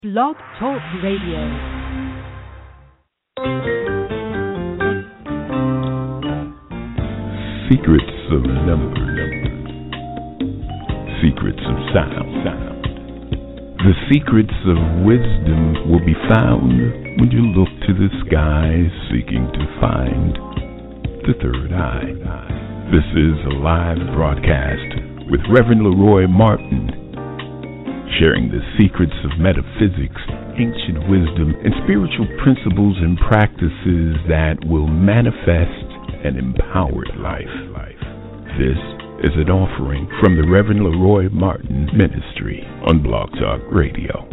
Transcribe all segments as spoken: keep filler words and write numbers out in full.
Blog Talk Radio. Secrets of number, secrets of sound, sound. The secrets of wisdom will be found when you look to the sky seeking to find the third eye. This is a live broadcast with Reverend Leroy Martin, sharing the secrets of metaphysics, ancient wisdom, and spiritual principles and practices that will manifest an empowered life. This is an offering from the Reverend Leroy Martin Ministry on Blog Talk Radio.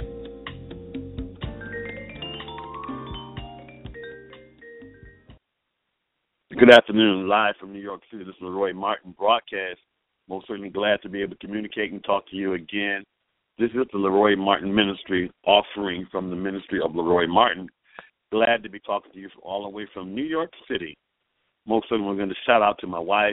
Good afternoon, live from New York City. This is Leroy Martin broadcast. Most certainly glad to be able to communicate and talk to you again. This is the Leroy Martin Ministry offering from the Ministry of Leroy Martin. Glad to be talking to you from all the way from New York City. Most certainly we're going to shout out to my wife,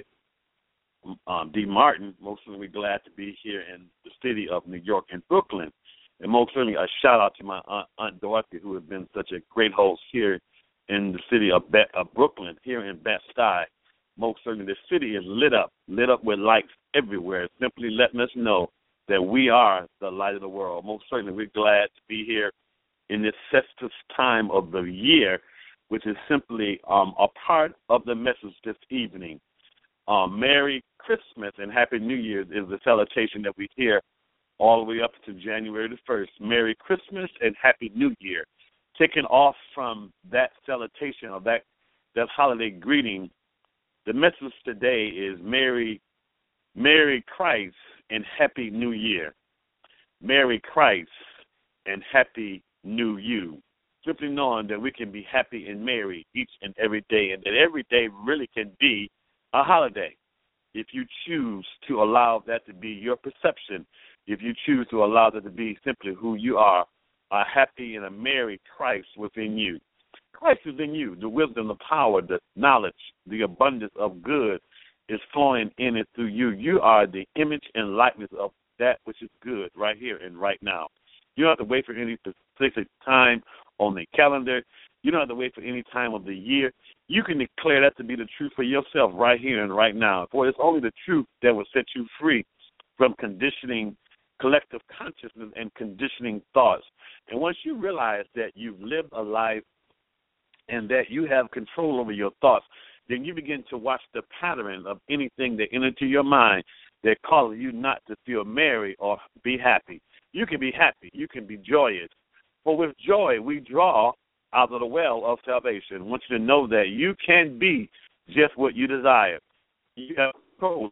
um, Dee Martin. Most certainly we're glad to be here in the city of New York and Brooklyn. And most certainly a shout out to my aunt, aunt Dorothy, who has been such a great host here in the city of, Be- of Brooklyn, here in Bed-Stuy. Most certainly the city is lit up, lit up with lights everywhere, simply letting us know that we are the light of the world. Most certainly we're glad to be here in this festive time of the year, which is simply um, a part of the message this evening. Um, Merry Christmas and Happy New Year is the salutation that we hear all the way up to January the first. Merry Christmas and Happy New Year. Taking off from that salutation or that, that holiday greeting, the message today is Merry, Merry Christ and Happy New Year. Merry Christ and Happy New You. Simply knowing that we can be happy and merry each and every day, and that every day really can be a holiday if you choose to allow that to be your perception, if you choose to allow that to be simply who you are, a happy and a merry Christ within you. Christ is in you. The wisdom, the power, the knowledge, the abundance of good is flowing in and through you. You are the image and likeness of that which is good right here and right now. You don't have to wait for any specific time on the calendar. You don't have to wait for any time of the year. You can declare that to be the truth for yourself right here and right now. For it's only the truth that will set you free from conditioning collective consciousness and conditioning thoughts. And once you realize that you've lived a life and that you have control over your thoughts, then you begin to watch the pattern of anything that enters into your mind that causes you not to feel merry or be happy. You can be happy. You can be joyous. For with joy, we draw out of the well of salvation. I want you to know that you can be just what you desire. You have control.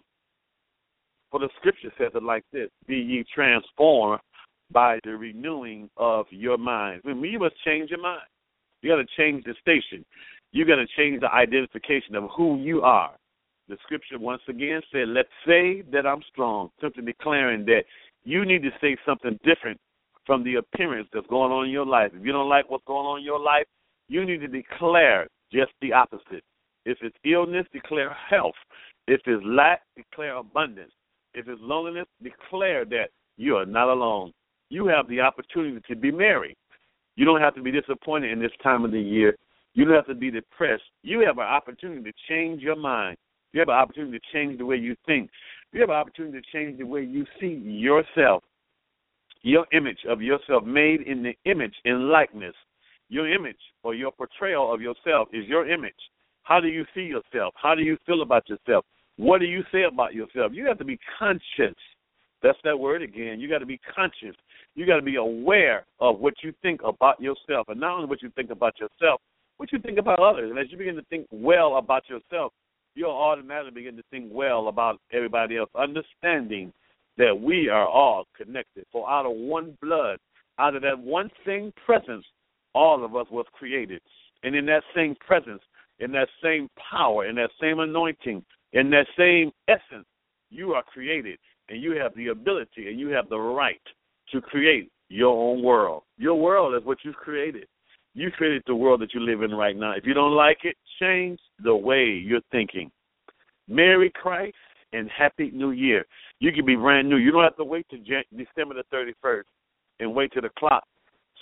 For the scripture says it like this: be ye transformed by the renewing of your mind. When you must change your mind. You got to change the station. You got to change the identification of who you are. The scripture once again said, let's say that I'm strong, simply declaring that you need to say something different from the appearance that's going on in your life. If you don't like what's going on in your life, you need to declare just the opposite. If it's illness, declare health. If it's lack, declare abundance. If it's loneliness, declare that you are not alone. You have the opportunity to be merry. You don't have to be disappointed in this time of the year. You don't have to be depressed. You have an opportunity to change your mind. You have an opportunity to change the way you think. You have an opportunity to change the way you see yourself, your image of yourself, made in the image and likeness. Your image or your portrayal of yourself is your image. How do you see yourself? How do you feel about yourself? What do you say about yourself? You have to be conscious. That's that word again. You got to be conscious. You got to be aware of what you think about yourself, and not only what you think about yourself, what you think about others. And as you begin to think well about yourself, you'll automatically begin to think well about everybody else, understanding that we are all connected. For out of one blood, out of that one same presence, all of us was created. And in that same presence, in that same power, in that same anointing, in that same essence, you are created. And you have the ability and you have the right to create your own world. Your world is what you've created. You created the world that you live in right now. If you don't like it, change the way you're thinking. Merry Christ and Happy New Year. You can be brand new. You don't have to wait till December the thirty-first and wait till the clock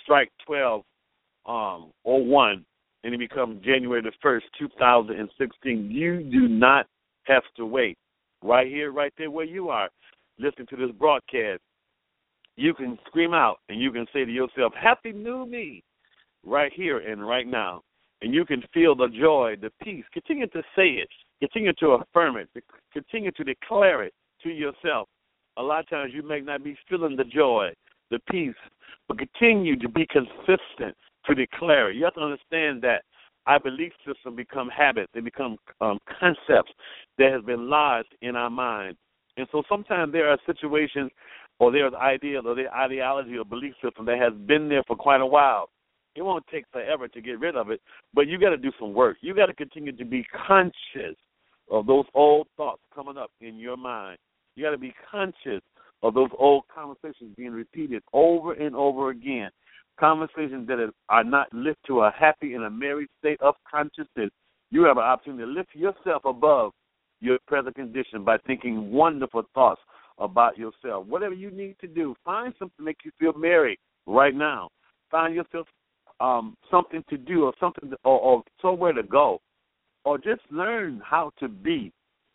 strike twelve um, or one, and it becomes January the first, two thousand sixteen. You do not have to wait. Right here, right there where you are, listening to this broadcast, you can scream out and you can say to yourself, Happy New Me, right here and right now. And you can feel the joy, the peace. Continue to say it. Continue to affirm it. Continue to declare it to yourself. A lot of times you may not be feeling the joy, the peace, but continue to be consistent to declare it. You have to understand that our belief system become habits. They become um, concepts that has been lodged in our mind. And so sometimes there are situations or there's ideas or the ideology or belief system that has been there for quite a while. It won't take forever to get rid of it, but you got to do some work. You got to continue to be conscious of those old thoughts coming up in your mind. You got to be conscious of those old conversations being repeated over and over again, conversations that are not lift to a happy and a merry state of consciousness. You have an opportunity to lift yourself above your present condition by thinking wonderful thoughts about yourself. Whatever you need to do, find something to make you feel merry right now. Find yourself Um, something to do or something to, or, or somewhere to go, or just learn how to be.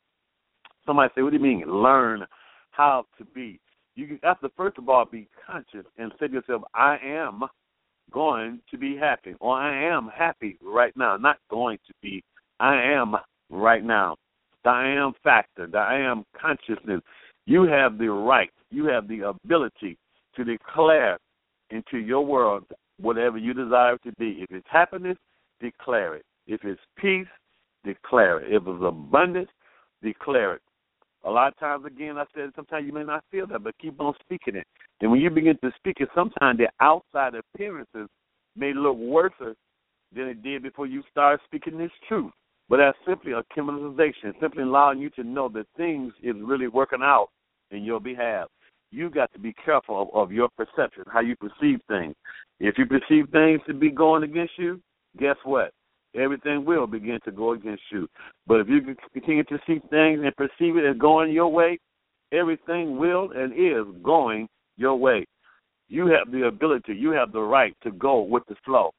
Somebody say, what do you mean, learn how to be? You have to, first of all, be conscious and say to yourself, I am going to be happy, or I am happy right now. Not going to be, I am right now. The I am factor, the I am consciousness. You have the right, you have the ability to declare into your world whatever you desire it to be. If it's happiness, declare it. If it's peace, declare it. If it's abundance, declare it. A lot of times, again, I said sometimes you may not feel that, but keep on speaking it. And when you begin to speak it, sometimes the outside appearances may look worse than it did before you started speaking this truth. But that's simply a chemicalization, simply allowing you to know that things is really working out in your behalf. You got to be careful of, of your perception, how you perceive things. If you perceive things to be going against you, guess what? Everything will begin to go against you. But if you continue to see things and perceive it as going your way, everything will and is going your way. You have the ability, you have the right to go with the flow.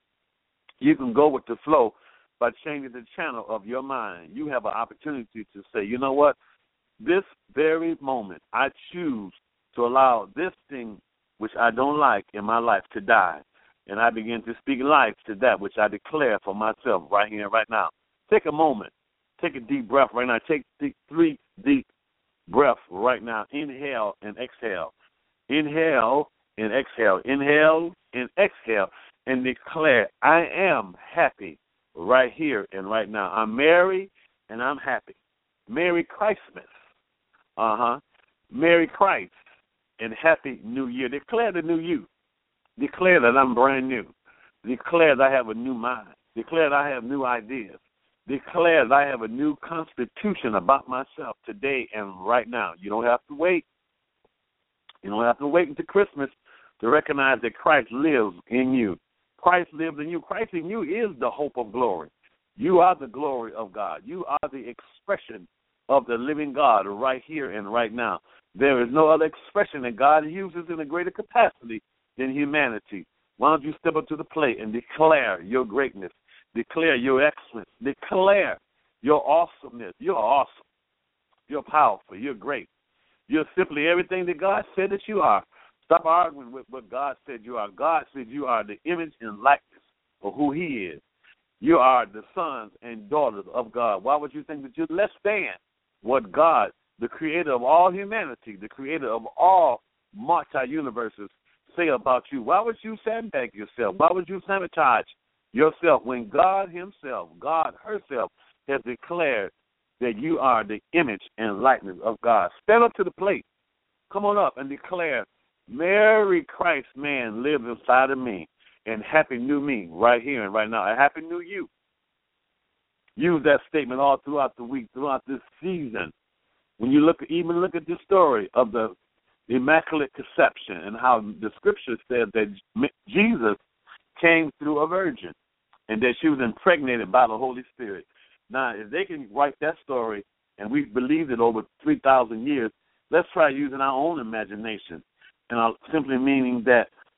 You can go with the flow by changing the channel of your mind. You have an opportunity to say, you know what? This very moment, I choose to allow this thing which I don't like in my life to die. And I begin to speak life to that which I declare for myself right here and right now. Take a moment. Take a deep breath right now. Take three deep breaths right now. Inhale and exhale. Inhale and exhale. Inhale and exhale. And declare, I am happy right here and right now. I'm merry and I'm happy. Merry Christmas. Uh-huh. Merry Christ and Happy New Year. Declare the new you. Declare that I'm brand new. Declare that I have a new mind. Declare that I have new ideas. Declare that I have a new constitution about myself today and right now. You don't have to wait. You don't have to wait until Christmas to recognize that Christ lives in you. Christ lives in you. Christ in you is the hope of glory. You are the glory of God. You are the expression of the living God right here and right now. There is no other expression that God uses in a greater capacity than humanity. Why don't you step up to the plate and declare your greatness, declare your excellence, declare your awesomeness. You're awesome. You're powerful. You're great. You're simply everything that God said that you are. Stop arguing with what God said you are. God said you are the image and likeness of who he is. You are the sons and daughters of God. Why would you think that you're less than what God, the creator of all humanity, the creator of all multi-universes, say about you? Why would you sandbag yourself? Why would you sabotage yourself when God himself, God herself, has declared that you are the image and likeness of God? Stand up to the plate. Come on up and declare, Merry Christ man lives inside of me, and happy new me right here and right now. A happy new you. Use that statement all throughout the week, throughout this season. When you look, even look at the story of the Immaculate Conception and how the scripture said that Jesus came through a virgin and that she was impregnated by the Holy Spirit. Now, if they can write that story and we've believed it over three thousand years, let's try using our own imagination. And I'm simply meaning that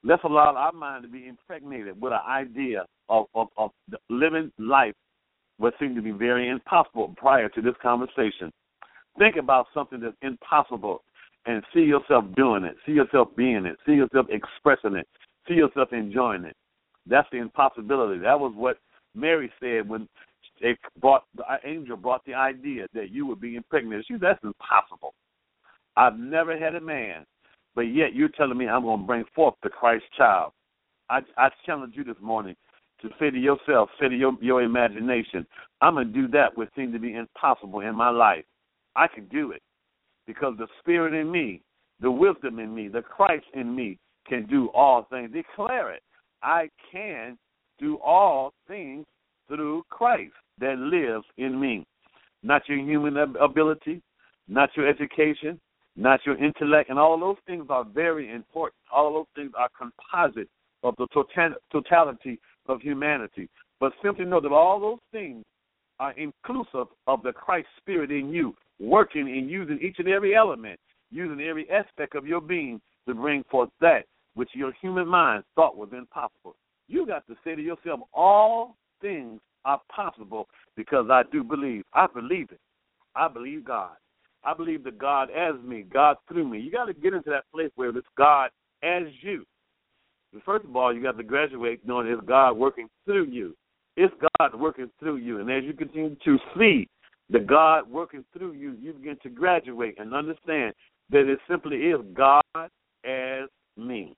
Let's allow our mind to be impregnated with an idea of, of, of living life what seemed to be very impossible prior to this conversation. Think about something that's impossible and see yourself doing it, see yourself being it, see yourself expressing it, see yourself enjoying it. That's the impossibility. That was what Mary said when it brought, the angel brought the idea that you would be impregnated. She said, that's impossible. I've never had a man, but yet you're telling me I'm going to bring forth the Christ child. I, I challenge you this morning to say to yourself, say to your, your imagination, I'm going to do that which seemed to be impossible in my life. I can do it because the Spirit in me, the wisdom in me, the Christ in me can do all things. Declare it. I can do all things through Christ that lives in me. Not your human ability, not your education, not your intellect, and all those things are very important. All those things are composite of the totality of humanity. But simply know that all those things are inclusive of the Christ Spirit in you, working and using each and every element, using every aspect of your being to bring forth that which your human mind thought was impossible. You got to say to yourself, all things are possible because I do believe. I believe it. I believe God. I believe that God as me, God through me. You got to get into that place where it's God as you. First of all, you got to graduate knowing it's God working through you. It's God working through you. And as you continue to see the God working through you, you begin to graduate and understand that it simply is God as me.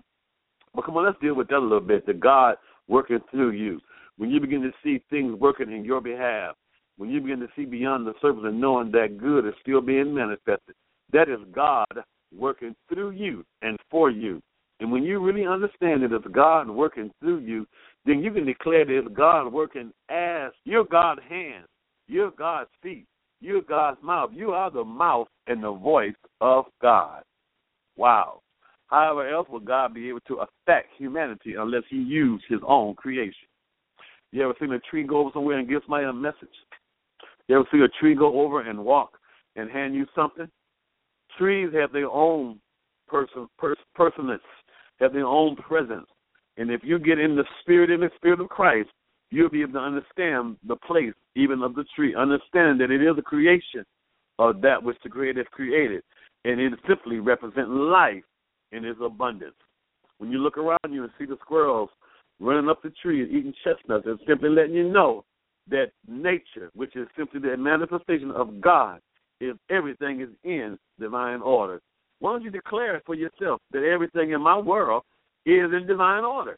But come on, let's deal with that a little bit, the God working through you. When you begin to see things working in your behalf, when you begin to see beyond the surface and knowing that good is still being manifested, that is God working through you and for you. And when you really understand that it's God working through you, then you can declare that it's God working as you're God's hands, you're God's feet, you're God's mouth. You are the mouth and the voice of God. Wow. However else will God be able to affect humanity unless he used his own creation? You ever seen a tree go over somewhere and give somebody a message? You ever see a tree go over and walk and hand you something? Trees have their own person, pers- personance, have their own presence. And if you get in the spirit, in the spirit of Christ, you'll be able to understand the place even of the tree. Understand that it is a creation of that which the Creator has created. And it simply represents life in its abundance. When you look around you and see the squirrels running up the tree and eating chestnuts, it's simply letting you know that nature, which is simply the manifestation of God, is everything is in divine order. Why don't you declare it for yourself that everything in my world is in divine order?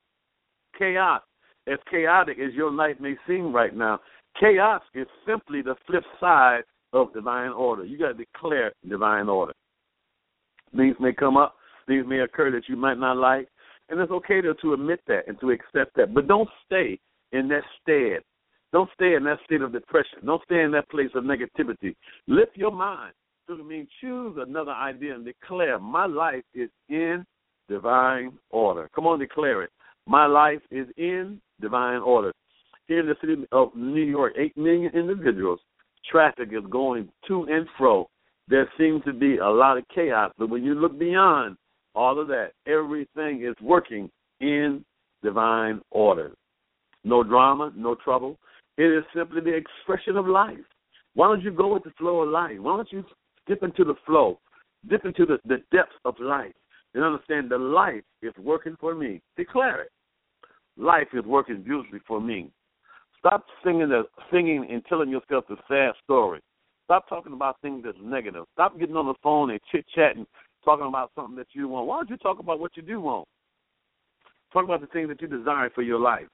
Chaos, as chaotic as your life may seem right now, chaos is simply the flip side of divine order. You got to declare divine order. Things may come up, things may occur that you might not like, and it's okay to, to admit that and to accept that. But don't stay in that stead. Don't stay in that state of depression. Don't stay in that place of negativity. Lift your mind. So I mean, choose another idea and declare, my life is in divine order. Come on, declare it. My life is in divine order. Here in the city of New York, eight million individuals. Traffic is going to and fro. There seems to be a lot of chaos, but when you look beyond all of that, everything is working in divine order. No drama, no trouble. It is simply the expression of life. Why don't you go with the flow of life? Why don't you dip into the flow, dip into the, the depths of life, and understand that life is working for me? Declare it. Life is working beautifully for me. Stop singing, the, singing and telling yourself the sad story. Stop talking about things that's negative. Stop getting on the phone and chit-chatting, talking about something that you want. Why don't you talk about what you do want? Talk about the things that you desire for your life.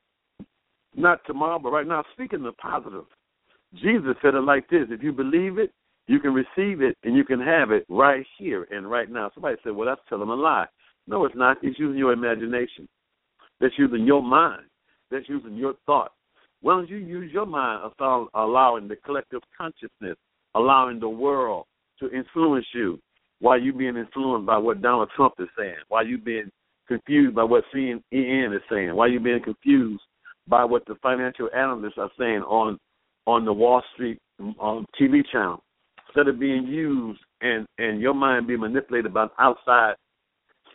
Not tomorrow, but right now, speaking the positive. Jesus said it like this: if you believe it, you can receive it, and you can have it right here and right now. Somebody said, well, that's telling a lie. No, it's not. It's using your imagination. That's using your mind. That's using your thought. Why don't you use your mind, allowing the collective consciousness, allowing the world to influence you while you being influenced by what Donald Trump is saying, while you being confused by what C N N is saying, while you being confused by what the financial analysts are saying on on the Wall Street on T V channel. Instead of being used and, and your mind being manipulated by outside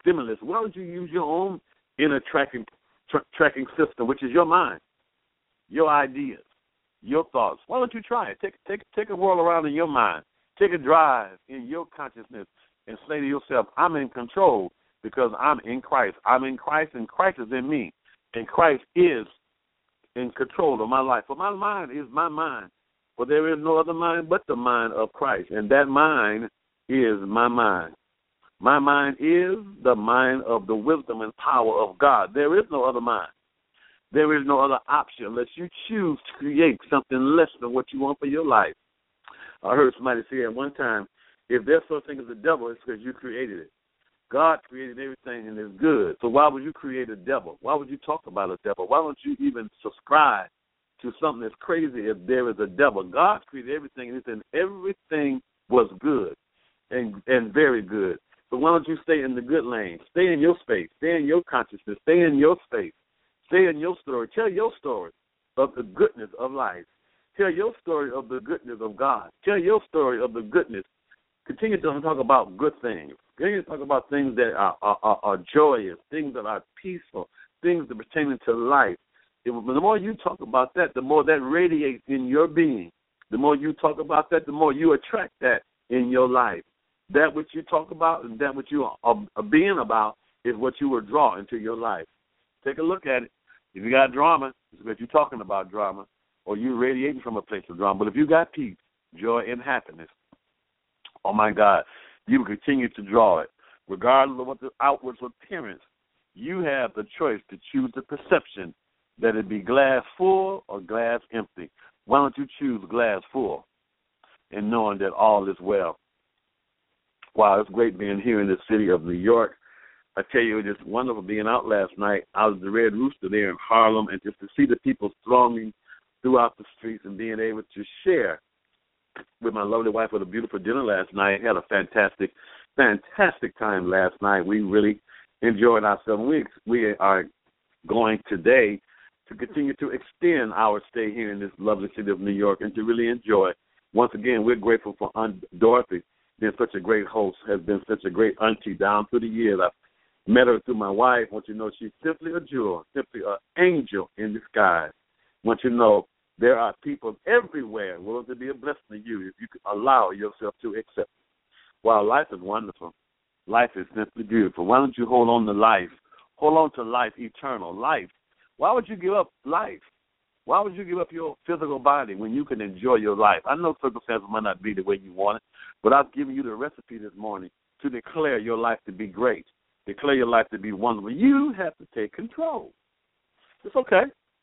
stimulus. Why don't you use your own inner tracking tra- tracking system, which is your mind, your ideas, your thoughts? Why don't you try it? Take take take a whirl around in your mind. Take a drive in your consciousness and say to yourself, I'm in control because I'm in Christ. I'm in Christ and Christ is in me. And Christ is in control of my life. For my mind is my mind. For there is no other mind but the mind of Christ. And that mind is my mind. My mind is the mind of the wisdom and power of God. There is no other mind. There is no other option unless you choose to create something less than what you want for your life. I heard somebody say at one time, if there's such a thing as a devil, it's because you created it. God created everything and it's good. So why would you create a devil? Why would you talk about a devil? Why don't you even subscribe to something that's crazy if there is a devil? God created everything and said everything was good and and very good. So why don't you stay in the good lane? Stay in your space. Stay in your consciousness. Stay in your space. Stay in your story. Tell your story of the goodness of life. Tell your story of the goodness of God. Tell your story of the goodness. Continue to talk about good things. Continue to talk about things that are, are, are, are joyous, things that are peaceful, things that pertain to life. It, the more you talk about that, the more that radiates in your being. The more you talk about that, the more you attract that in your life. That which you talk about and that which you are, are being about is what you will draw into your life. Take a look at it. If you got drama, it's because you're talking about drama or you're radiating from a place of drama. But if you got peace, joy, and happiness, oh, my God, you will continue to draw it. Regardless of what the outward appearance, you have the choice to choose the perception that it be glass full or glass empty. Why don't you choose glass full and knowing that all is well? Wow, it's great being here in the city of New York. I tell you, it's wonderful being out last night. I was the Red Rooster there in Harlem, and just to see the people thronging throughout the streets and being able to share with my lovely wife with a beautiful dinner last night. Had a fantastic, fantastic time last night. We really enjoyed ourselves. We we are going today to continue to extend our stay here in this lovely city of New York and to really enjoy. Once again, we're grateful for Aunt Dorothy being such a great host, has been such a great auntie down through the years. I've met her through my wife. I want you to know she's simply a jewel, simply an angel in disguise. I want you to know there are people everywhere willing to be a blessing to you if you can allow yourself to accept it. While life is wonderful, life is simply beautiful. Why don't you hold on to life? Hold on to life, eternal life. Why would you give up life? Why would you give up your physical body when you can enjoy your life? I know circumstances might not be the way you want it, but I've given you the recipe this morning to declare your life to be great, declare your life to be wonderful. You have to take control. It's okay.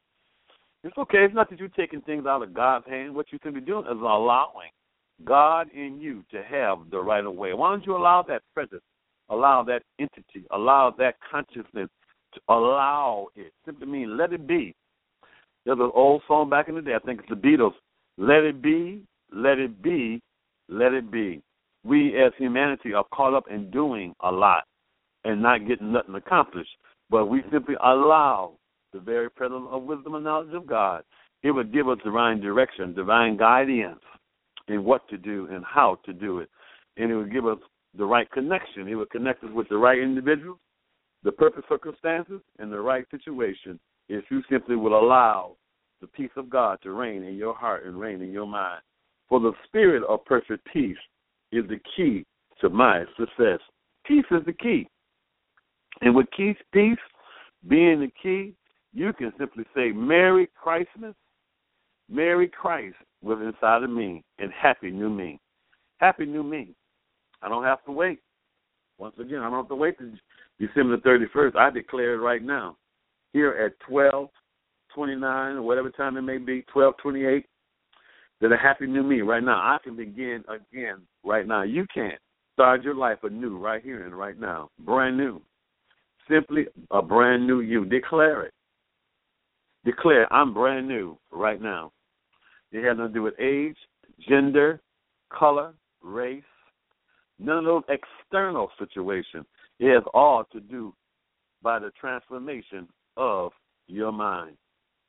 It's okay. It's not that you're taking things out of God's hand. What you can be doing is allowing God in you to have the right of way. Why don't you allow that presence, allow that entity, allow that consciousness to allow it? Simply means let it be. There's an old song back in the day, I think it's the Beatles, let it be, let it be, let it be. We as humanity are caught up in doing a lot and not getting nothing accomplished, but we simply allow the very presence of wisdom and knowledge of God. It would give us divine direction, divine guidance in what to do and how to do it. And it would give us the right connection. It would connect us with the right individuals, the perfect circumstances, and the right situation if you simply will allow the peace of God to reign in your heart and reign in your mind. For the spirit of perfect peace is the key to my success. Peace is the key. And with peace being the key, you can simply say, Merry Christmas, Merry Christ was inside of me, and Happy New Me. Happy New Me. I don't have to wait. Once again, I don't have to wait to December the thirty-first. I declare it right now. Here at twelve twenty-nine or whatever time it may be, twelve twenty-eight, that a happy new me right now. I can begin again right now. You can start your life anew right here and right now, brand new. Simply a brand new you. Declare it. Declare, I'm brand new right now. It has nothing to do with age, gender, color, race, none of those external situations. It has all to do by the transformation of your mind.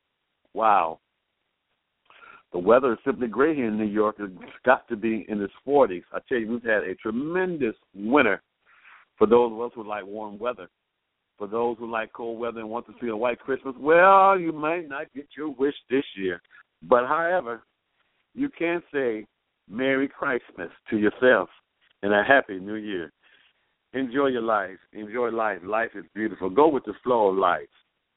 Wow. The weather is simply great here in New York. It's got to be in its forties. I tell you, we've had a tremendous winter For those of us who like warm weather, for those who like cold weather and want to see a white Christmas, well, you might not get your wish this year. But, however, you can say Merry Christmas to yourself and a Happy New Year. Enjoy your life. Enjoy life. Life is beautiful. Go with the flow of life.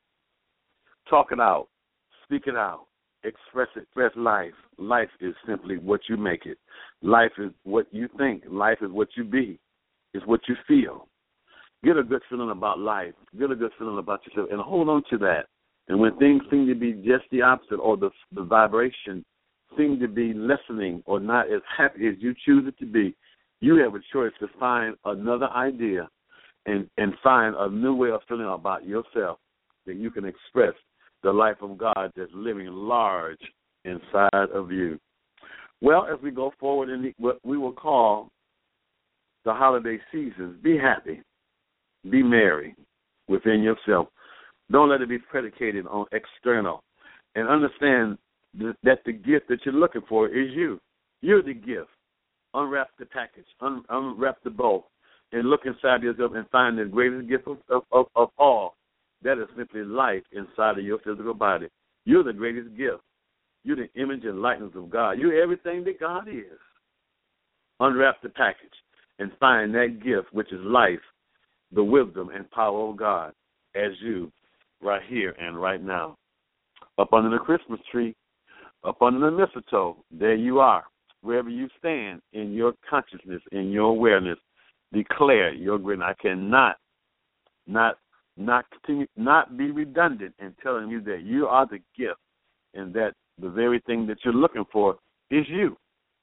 Talk it out. Speak it out. Express it. Express life. Life is simply what you make it. Life is what you think. Life is what you be. It's what you feel. Get a good feeling about life. Get a good feeling about yourself, and hold on to that. And when things seem to be just the opposite, or the, the vibration seem to be lessening or not as happy as you choose it to be, you have a choice to find another idea and, and find a new way of feeling about yourself that you can express the life of God that's living large inside of you. Well, as we go forward in the, what we will call the holiday seasons, be happy, be merry within yourself. Don't let it be predicated on external. And understand th- that the gift that you're looking for is you. You're the gift. Unwrap the package, un- unwrap the bow, and look inside yourself and find the greatest gift of, of, of, of all. That is simply life inside of your physical body. You're the greatest gift. You're the image and likeness of God. You're everything that God is. Unwrap the package and find that gift, which is life, the wisdom and power of God, as you, right here and right now. Up under the Christmas tree, up under the mistletoe, there you are. Wherever you stand in your consciousness, in your awareness, declare your greatness. I cannot not not continue, not be redundant in telling you that you are the gift and that the very thing that you're looking for is you.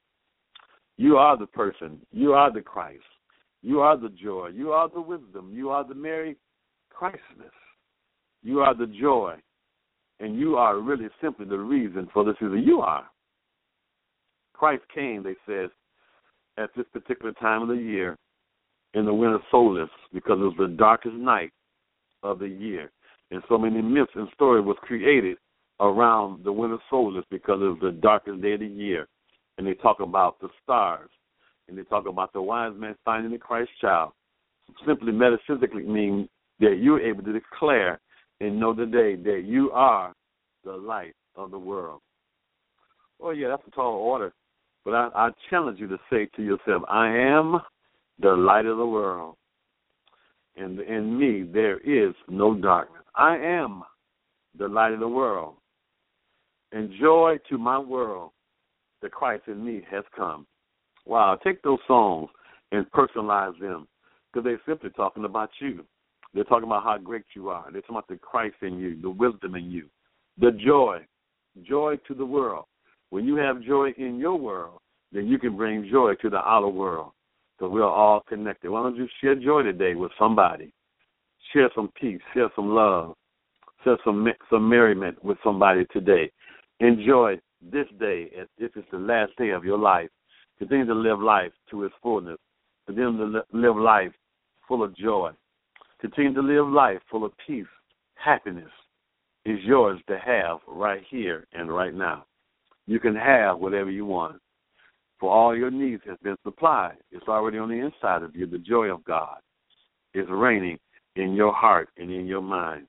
You are the person. You are the Christ. You are the joy. You are the wisdom. You are the Merry Christmas. You are the joy. And you are really simply the reason for the season. You are. Christ came, they says, at this particular time of the year in the winter solstice because it was the darkest night of the year. And so many myths and stories was created around the winter solstice because it was the darkest day of the year. And they talk about the stars. And they talk about the wise man finding the Christ child. Simply metaphysically means that you're able to declare and know today that you are the light of the world. Oh, yeah, that's a tall order. But I, I challenge you to say to yourself, I am the light of the world. And in me there is no darkness. I am the light of the world. And joy to my world, the Christ in me has come. Wow, take those songs and personalize them because they're simply talking about you. They're talking about how great you are. They're talking about the Christ in you, the wisdom in you, the joy, joy to the world. When you have joy in your world, then you can bring joy to the outer world because we're all connected. Why don't you share joy today with somebody? Share some peace, share some love, share some, some merriment with somebody today. Enjoy this day as if it's the last day of your life. Continue to live life to its fullness. Continue to live life full of joy. Continue to live life full of peace. Happiness is yours to have right here and right now. You can have whatever you want. For all your needs has been supplied. It's already on the inside of you. The joy of God is reigning in your heart and in your mind.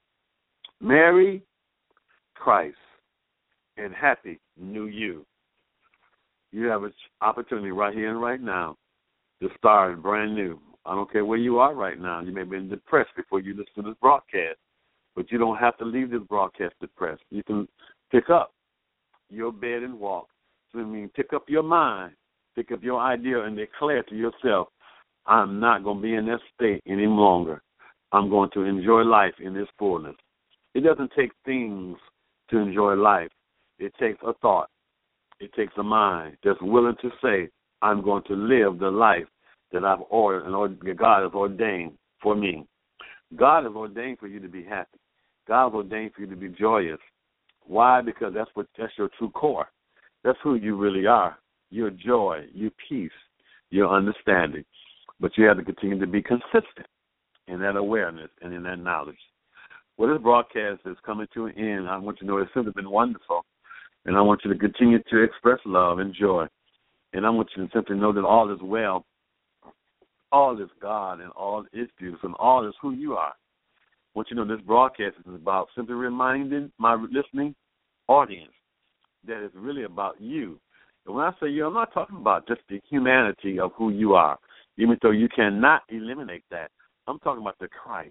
Merry Christ and Happy New You. You have an opportunity right here and right now to start brand new. I don't care where you are right now. You may have been depressed before you listen to this broadcast, but you don't have to leave this broadcast depressed. You can pick up your bed and walk. So, I mean, pick up your mind, pick up your idea and declare to yourself, I'm not going to be in that state any longer. I'm going to enjoy life in its fullness. It doesn't take things to enjoy life. It takes a thought. It takes a mind that's willing to say, I'm going to live the life that I've ordered and that God has ordained for me. God has ordained for you to be happy. God has ordained for you to be joyous. Why? Because that's what that's your true core. That's who you really are. Your joy, your peace, your understanding. But you have to continue to be consistent in that awareness and in that knowledge. Well, this broadcast is coming to an end. I want you to know it's simply been wonderful. And I want you to continue to express love and joy. And I want you to simply know that all is well. all is God and all is beautiful and all is who you are. I want you to know this broadcast is about simply reminding my listening audience that it's really about you. And when I say you, I'm not talking about just the humanity of who you are, even though you cannot eliminate that. I'm talking about the Christ,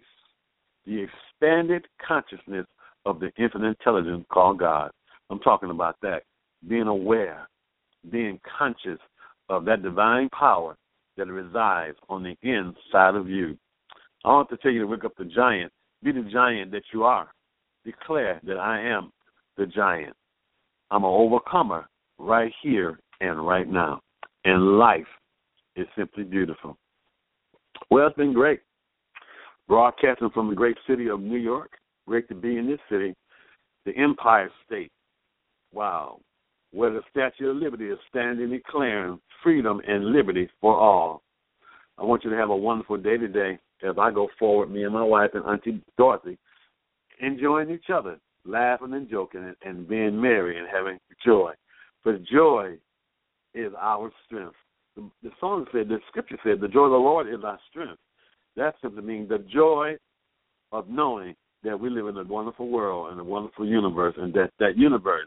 the expanded consciousness of the infinite intelligence called God. I'm talking about that, being aware, being conscious of that divine power that resides on the inside of you. I want to tell you to wake up the giant. Be the giant that you are. Declare that I am the giant. I'm an overcomer right here and right now. And life is simply beautiful. Well, it's been great. Broadcasting from the great city of New York. Great to be in this city, the Empire State. Wow. Where the Statue of Liberty is standing declaring freedom and liberty for all. I want you to have a wonderful day today as I go forward, me and my wife and Auntie Dorothy, enjoying each other, laughing and joking and, and being merry and having joy. For joy is our strength. The, the song said, the scripture said, the joy of the Lord is our strength. That simply means the joy of knowing that we live in a wonderful world and a wonderful universe, and that that universe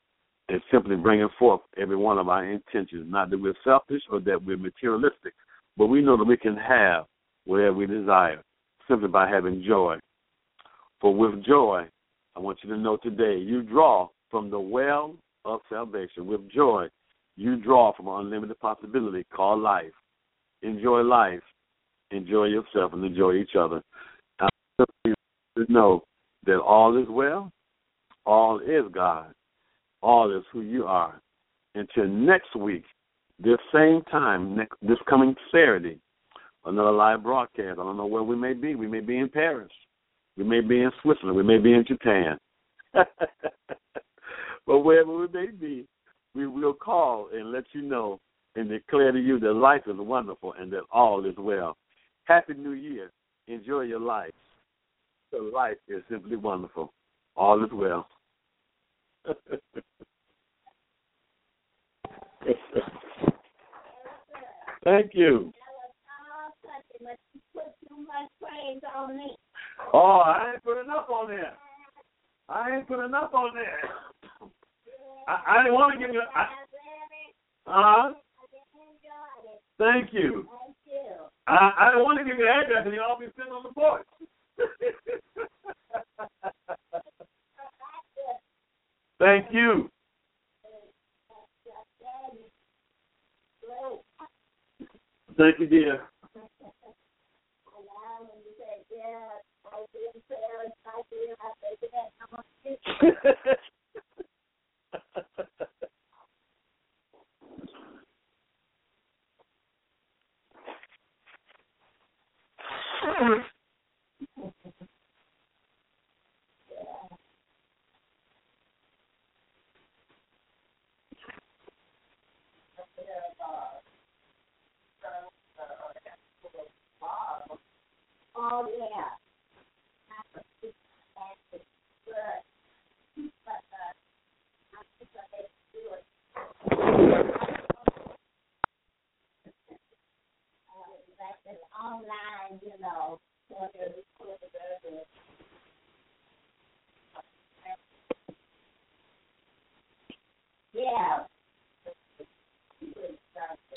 is simply bringing forth every one of our intentions, not that we're selfish or that we're materialistic, but we know that we can have whatever we desire simply by having joy. For with joy, I want you to know today, you draw from the well of salvation. With joy, you draw from an unlimited possibility called life. Enjoy life, enjoy yourself, and enjoy each other. I want you to know that all is well, all is God, all is who you are. Until next week, this same time, next, this coming Saturday, another live broadcast. I don't know where we may be. We may be in Paris. We may be in Switzerland. We may be in Japan. But wherever we may be, we will call and let you know and declare to you that life is wonderful and that all is well. Happy New Year. Enjoy your life. So life is simply wonderful. All is well. Thank you. Oh, I ain't put enough on there. I ain't put enough on there. I, I didn't want to give you. Uh huh. Thank you. I, I didn't want to give you the address, and you all be sitting on the porch. Thank you. Thank you, dear. Oh, yeah. Online, you know. Yeah.